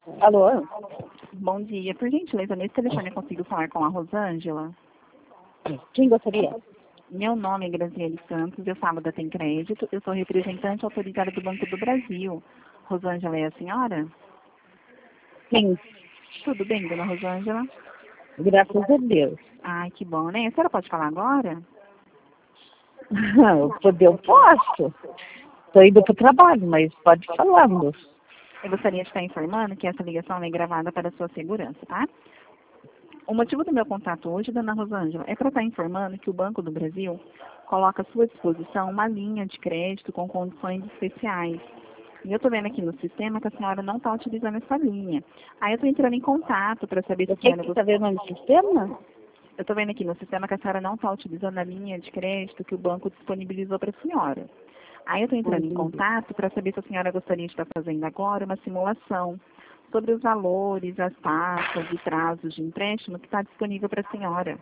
Alô? Bom dia. Por gentileza, nesse telefone eu consigo falar com a Rosângela? Quem gostaria? Meu nome é Graziele Santos, eu falo da Tem Crédito, eu sou representante autorizada do Banco do Brasil. Rosângela é a senhora? Sim, Tudo bem, dona Rosângela? graças a Deus. Ai, que bom, né? A senhora pode falar agora? Eu posso. Estou indo para o trabalho, mas pode falar, moço. Eu gostaria de estar informando que essa ligação é gravada para a sua segurança, tá? O motivo do meu contato hoje, dona Rosângela, é para estar informando que o Banco do Brasil coloca à sua disposição uma linha de crédito com condições especiais. E eu estou vendo aqui no sistema que a senhora não está utilizando essa linha. Aí eu estou entrando em contato para saber se O a que senhora... está vendo no sistema? Eu estou vendo aqui no sistema que a senhora não está utilizando a linha de crédito que o banco disponibilizou para a senhora. Aí eu estou entrando em contato para saber se a senhora gostaria de estar fazendo agora uma simulação sobre os valores, as taxas e prazos de empréstimo que está disponível para a senhora.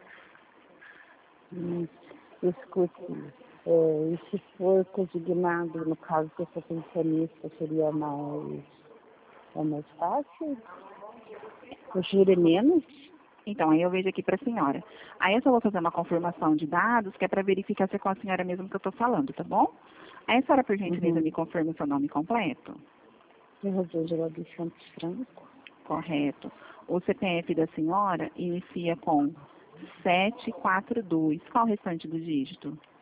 Escute, e se for consignado, no caso que eu sou pensionista, seria mais fácil? O juro é menos? Então, aí eu vejo aqui para a senhora. Aí eu só vou fazer uma confirmação de dados, que é para verificar se é com a senhora mesmo que eu estou falando, tá bom? Aí a senhora, por gentileza, me confirma o seu nome completo? Rosângela dos Santos Franco. Correto. O CPF da senhora inicia com 742. Qual o restante do dígito?